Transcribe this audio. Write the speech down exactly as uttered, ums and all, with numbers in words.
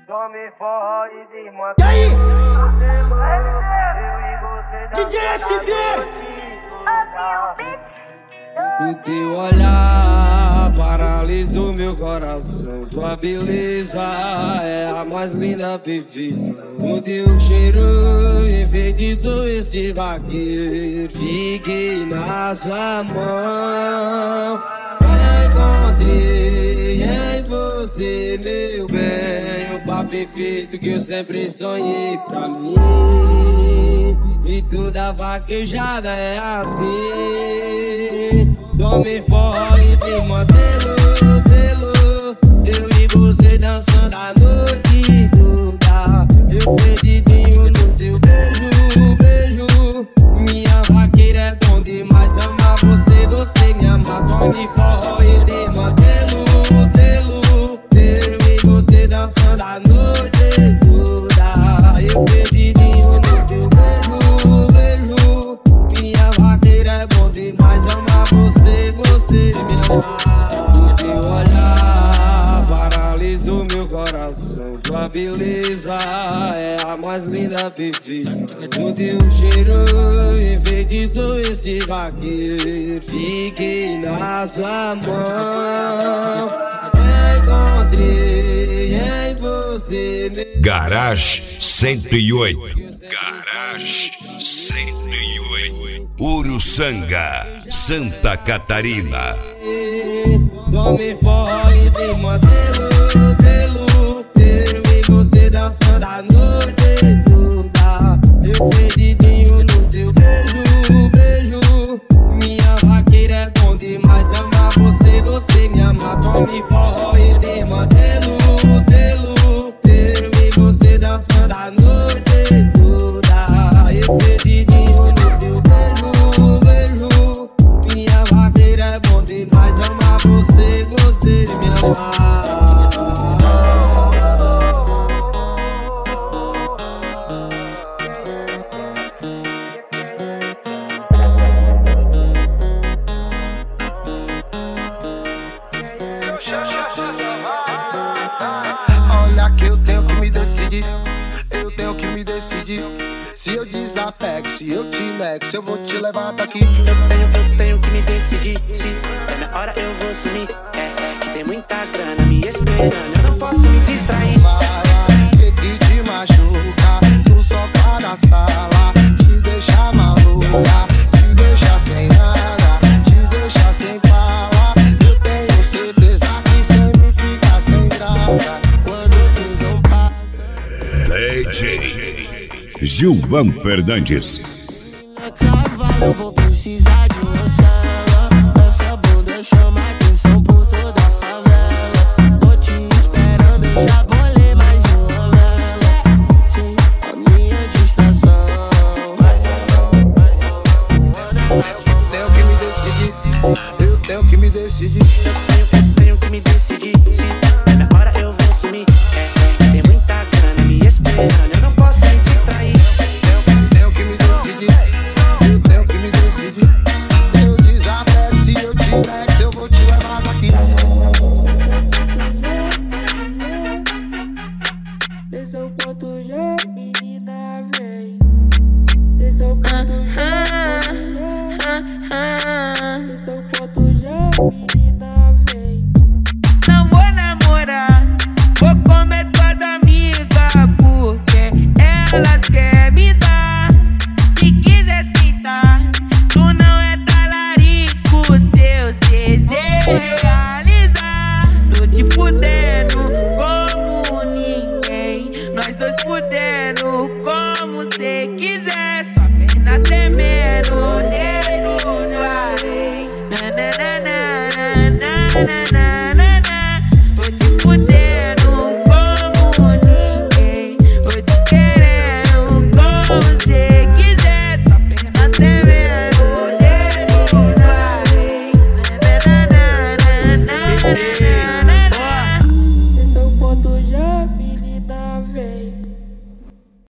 Tome forró e desmantela. E aí? D J S V! O teu olhar paralisou meu coração. Tua beleza é a mais linda perfeição. O teu cheiro enfeitiçou esse vaqueiro. Fiquei na sua mão. Encontrei em você, meu bem, o par perfeito que eu sempre sonhei pra mim. E toda vaquejada é assim. Tome forró e desmantelo, telo. Eu e você dançando a noite toda. Eu perdidinho no teu beijo, beijo. Minha vaqueira é bom demais, amar você, você me ama. Tome forró e desmantelo, telo. Eu e você dançando a noite toda. Eu perdidinho no teu beijo, beijo. Minha vaqueira é bom demais, amar você, você me ama. O teu olhar paralisou meu coração. Tua beleza é a mais linda perfeição. O teu cheiro enfeitiçou esse vaqueiro. Fiquei na sua mão. Encontrei em você. Garage cento e oito. Garage cento e oito. Uruçanga, Santa Catarina. Tome forró e desmantelo, telo. Eu e você dançando a noite toda. Eu perdidinho no teu beijo, beijo. Minha vaqueira é bom demais, amar você, você me ama. Tome forró e desmantelo, telo. Eu e você dançando a noite toda. Eu perdidinho no teu beijo, beijo. Minha vaqueira é bom demais, amar você, você me ama. Olha que eu tenho que me decidir, eu tenho que me decidir. Se eu desapego, se eu te nego, se eu vou te levar daqui. Eu tenho, eu tenho que me decidir. Se é na hora eu vou sumir. É, que tem muita grana me esperando, eu não posso me distrair. Fala, que que te machuca no sofá da sala. Te deixa maluca, te deixa sem nada, te deixa sem fala. Eu tenho certeza que sempre fica sem graça quando eu fiz um passo. D J Gilvan Fernandes. Cavalo, eu vou precisar de uma sala. Essa bunda chama atenção por toda a favela. Tô te esperando, eu já bolei mais uma vela. Sim, a minha distração. Tenho que me decidir, eu tenho que me decidir. Eu tenho, eu tenho que me decidir. Se é na hora eu vou sumir. É, é, tem muita grana me esperando, eu não posso me distrair. Tenho que me decidir, eu tenho que me decidir. Se eu desapego, se eu te nego, se eu vou te levar daqui. Esse é o ponto G, menina, vem. Esse é o ponto G, esse é o ponto G, menina, vem. Não vou namorar, vou comer tuas amigas, porque elas querem me dar. Se quiser sentar, tu não é talarico, seus desejos realizar. Tô te fudendo como ninguém, nós dois fudendo como cê quiser. Sua perna tremendo, nele no além. Na na na na na na na.